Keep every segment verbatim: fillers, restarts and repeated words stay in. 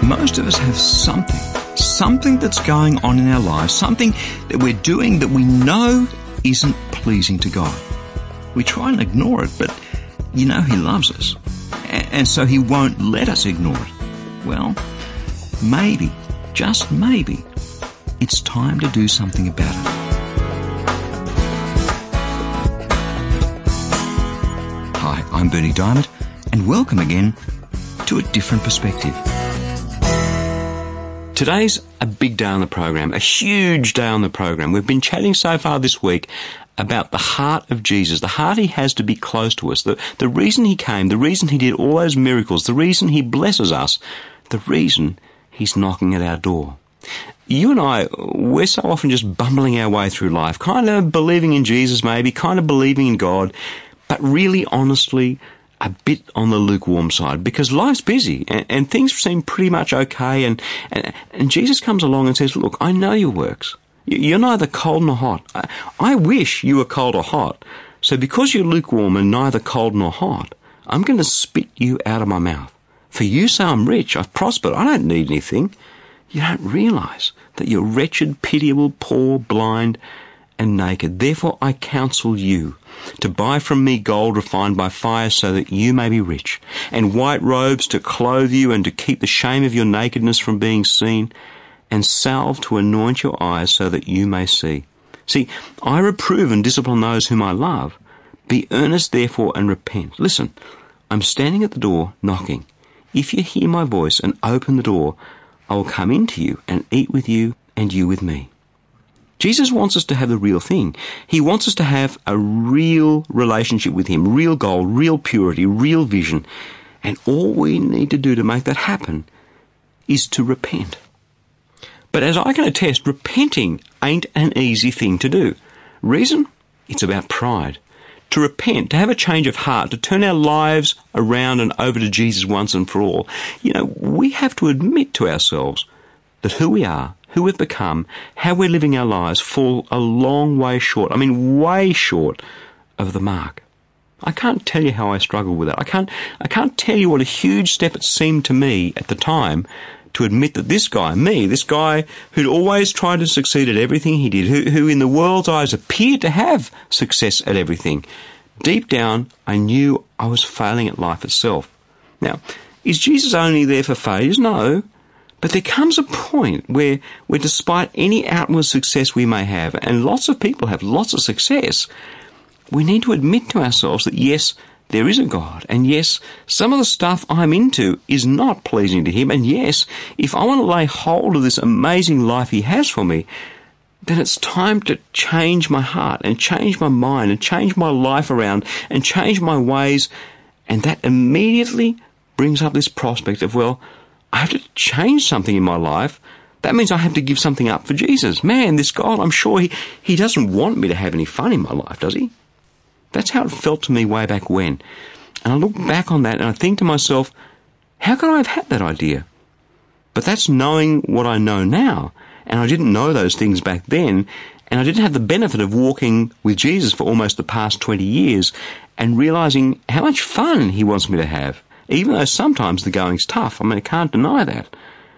Most of us have something, something that's going on in our lives, something that we're doing that we know isn't pleasing to God. We try and ignore it, but you know He loves us, and so He won't let us ignore it. Well, maybe, just maybe, it's time to do something about it. Hi, I'm Bernie Diamond, and welcome again to A Different Perspective. Today's a big day on the program, a huge day on the program. We've been chatting so far this week about the heart of Jesus, the heart He has to be close to us, the, the reason He came, the reason He did all those miracles, the reason He blesses us, the reason He's knocking at our door. You and I, we're so often just bumbling our way through life, kind of believing in Jesus maybe, kind of believing in God, but really honestly a bit on the lukewarm side, because life's busy and, and things seem pretty much okay, and, and and Jesus comes along and says, look, I know your works. You're neither cold nor hot. I, I wish you were cold or hot. So because you're lukewarm and neither cold nor hot, I'm going to spit you out of my mouth. For you say I'm rich, I've prospered, I don't need anything. You don't realise that you're wretched, pitiable, poor, blind, and naked. Therefore I counsel you to buy from me gold refined by fire so that you may be rich, and white robes to clothe you and to keep the shame of your nakedness from being seen, and salve to anoint your eyes so that you may see. See, I reprove and discipline those whom I love. Be earnest therefore and repent. Listen, I'm standing at the door knocking. If you hear my voice and open the door, I will come into you and eat with you and you with me. Jesus wants us to have the real thing. He wants us to have a real relationship with Him, real goal, real purity, real vision. And all we need to do to make that happen is to repent. But as I can attest, repenting ain't an easy thing to do. Reason? It's about pride. To repent, to have a change of heart, to turn our lives around and over to Jesus once and for all. You know, we have to admit to ourselves that who we are, who we've become, how we're living our lives fall a long way short. I mean, way short of the mark. I can't tell you how I struggle with that. I can't, I can't tell you what a huge step it seemed to me at the time to admit that this guy, me, this guy who'd always tried to succeed at everything he did, who, who in the world's eyes appeared to have success at everything, deep down I knew I was failing at life itself. Now, is Jesus only there for failures? No. But there comes a point where, where despite any outward success we may have, and lots of people have lots of success, we need to admit to ourselves that yes, there is a God, and yes, some of the stuff I'm into is not pleasing to Him, and yes, if I want to lay hold of this amazing life He has for me, then it's time to change my heart, and change my mind, and change my life around, and change my ways, and that immediately brings up this prospect of, well, I have to change something in my life. That means I have to give something up for Jesus. Man, this God, I'm sure he, he doesn't want me to have any fun in my life, does He? That's how it felt to me way back when. And I look back on that and I think to myself, how could I have had that idea? But that's knowing what I know now. And I didn't know those things back then. And I didn't have the benefit of walking with Jesus for almost the past twenty years and realizing how much fun He wants me to have. Even though sometimes the going's tough. I mean, I can't deny that.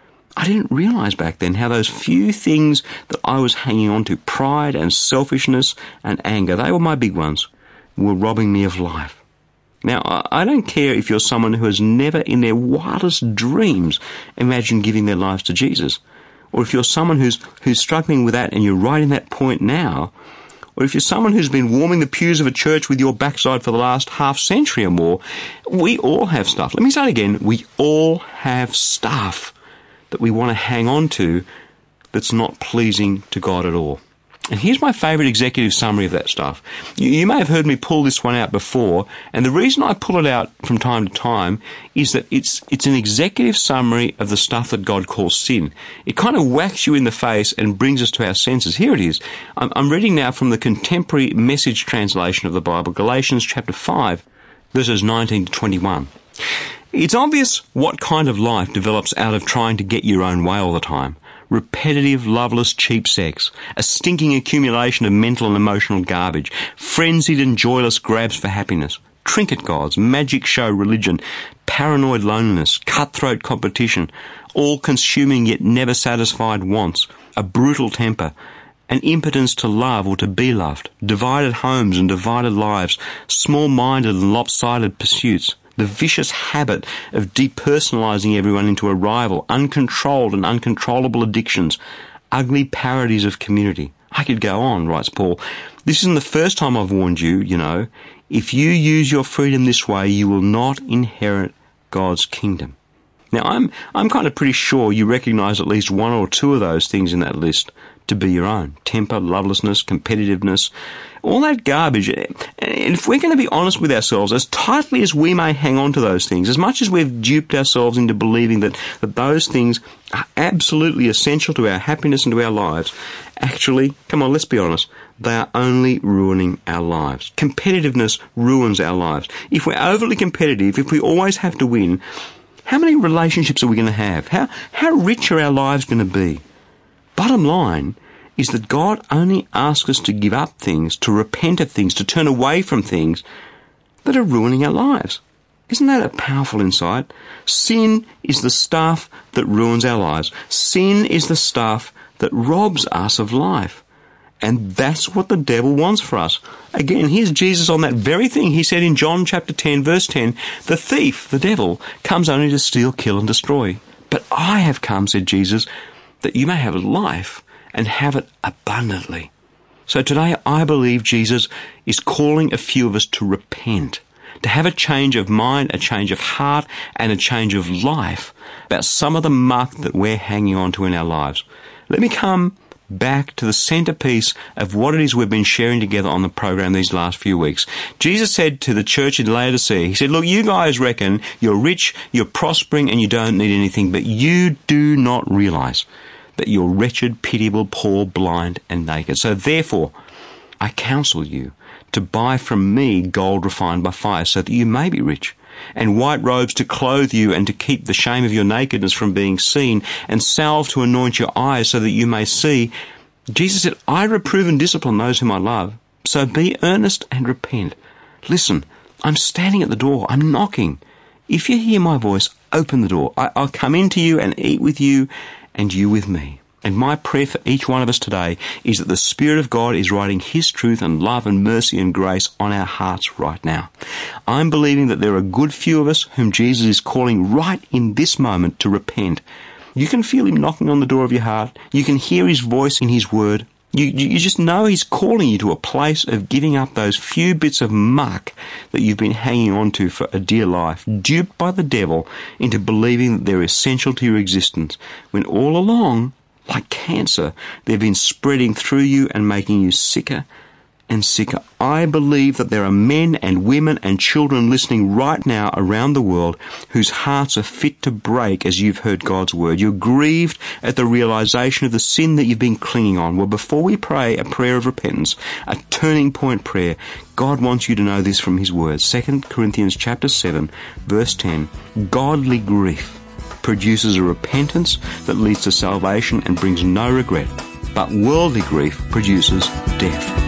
I didn't realize back then how those few things that I was hanging on to, pride and selfishness and anger, they were my big ones, were robbing me of life. Now, I don't care if you're someone who has never in their wildest dreams imagined giving their lives to Jesus, or if you're someone who's who's struggling with that and you're right in that point now, or if you're someone who's been warming the pews of a church with your backside for the last half century or more, we all have stuff. Let me say it again. We all have stuff that we want to hang on to that's not pleasing to God at all. And here's my favourite executive summary of that stuff. You, you may have heard me pull this one out before, and the reason I pull it out from time to time is that it's it's an executive summary of the stuff that God calls sin. It kind of whacks you in the face and brings us to our senses. Here it is. I'm, I'm reading now from the Contemporary Message translation of the Bible, Galatians chapter five, verses nineteen to twenty-one. It's obvious what kind of life develops out of trying to get your own way all the time. Repetitive, loveless, cheap sex, a stinking accumulation of mental and emotional garbage, frenzied and joyless grabs for happiness, trinket gods, magic show religion, paranoid loneliness, cutthroat competition, all-consuming yet never satisfied wants, a brutal temper, an impotence to love or to be loved, divided homes and divided lives, small-minded and lopsided pursuits, the vicious habit of depersonalizing everyone into a rival, uncontrolled and uncontrollable addictions, ugly parodies of community. I could go on, writes Paul. This isn't the first time I've warned you, you know. If you use your freedom this way, you will not inherit God's kingdom. Now, I'm I'm kind of pretty sure you recognize at least one or two of those things in that list to be your own. Temper, lovelessness, competitiveness, all that garbage. And if we're going to be honest with ourselves, as tightly as we may hang on to those things, as much as we've duped ourselves into believing that, that those things are absolutely essential to our happiness and to our lives, actually, come on, let's be honest, they are only ruining our lives. Competitiveness ruins our lives. If we're overly competitive, if we always have to win, how many relationships are we going to have? How, how rich are our lives going to be? Bottom line is that God only asks us to give up things, to repent of things, to turn away from things that are ruining our lives. Isn't that a powerful insight? Sin is the stuff that ruins our lives. Sin is the stuff that robs us of life. And that's what the devil wants for us. Again, here's Jesus on that very thing. He said in John chapter ten, verse ten, the thief, the devil, comes only to steal, kill, and destroy. But I have come, said Jesus, that you may have life and have it abundantly. So today I believe Jesus is calling a few of us to repent, to have a change of mind, a change of heart, and a change of life about some of the muck that we're hanging on to in our lives. Let me come back to the centerpiece of what it is we've been sharing together on the program these last few weeks. Jesus said to the church in Laodicea, he said, look, you guys reckon you're rich, you're prospering, and you don't need anything, but you do not realize that you're wretched, pitiable, poor, blind, and naked. So therefore, I counsel you to buy from me gold refined by fire, so that you may be rich, and white robes to clothe you and to keep the shame of your nakedness from being seen, and salve to anoint your eyes so that you may see. Jesus said, I reprove and discipline those whom I love, so be earnest and repent. Listen, I'm standing at the door, I'm knocking. If you hear my voice, open the door. I, I'll come into you and eat with you, and you with me. And my prayer for each one of us today is that the Spirit of God is writing His truth and love and mercy and grace on our hearts right now. I'm believing that there are a good few of us whom Jesus is calling right in this moment to repent. You can feel Him knocking on the door of your heart. You can hear His voice in His word. You, you just know He's calling you to a place of giving up those few bits of muck that you've been hanging on to for a dear life, duped by the devil into believing that they're essential to your existence, when all along, like cancer, they've been spreading through you and making you sicker and sicker. I believe that there are men and women and children listening right now around the world whose hearts are fit to break as you've heard God's word. You're grieved at the realization of the sin that you've been clinging on. Well, before we pray a prayer of repentance, a turning point prayer, God wants you to know this from His word. Second Corinthians chapter seven, verse ten, godly grief produces a repentance that leads to salvation and brings no regret, but worldly grief produces death.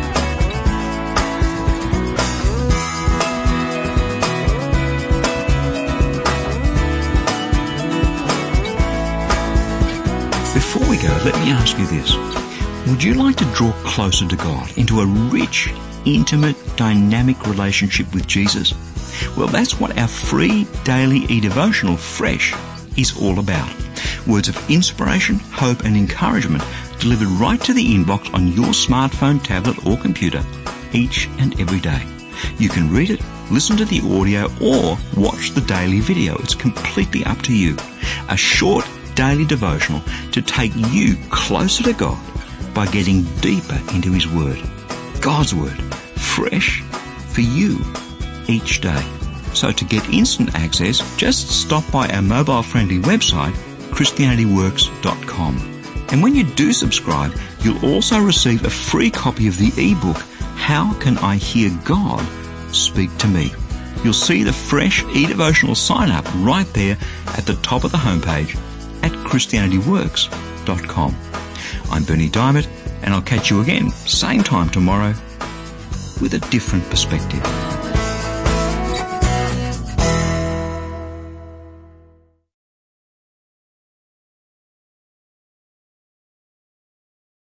Before we go, let me ask you this. Would you like to draw closer to God, into a rich, intimate, dynamic relationship with Jesus? Well, that's what our free daily e-devotional, Fresh, is all about. Words of inspiration, hope and encouragement delivered right to the inbox on your smartphone, tablet or computer each and every day. You can read it, listen to the audio or watch the daily video. It's completely up to you. A short daily devotional to take you closer to God by getting deeper into His Word. God's Word, fresh for you each day. So to get instant access, just stop by our mobile-friendly website, Christianity Works dot com. And when you do subscribe, you'll also receive a free copy of the ebook, How Can I Hear God Speak to Me? You'll see the fresh e-devotional sign-up right there at the top of the homepage at Christianity Works dot com. I'm Berni Dymet, and I'll catch you again, same time tomorrow, with a different perspective.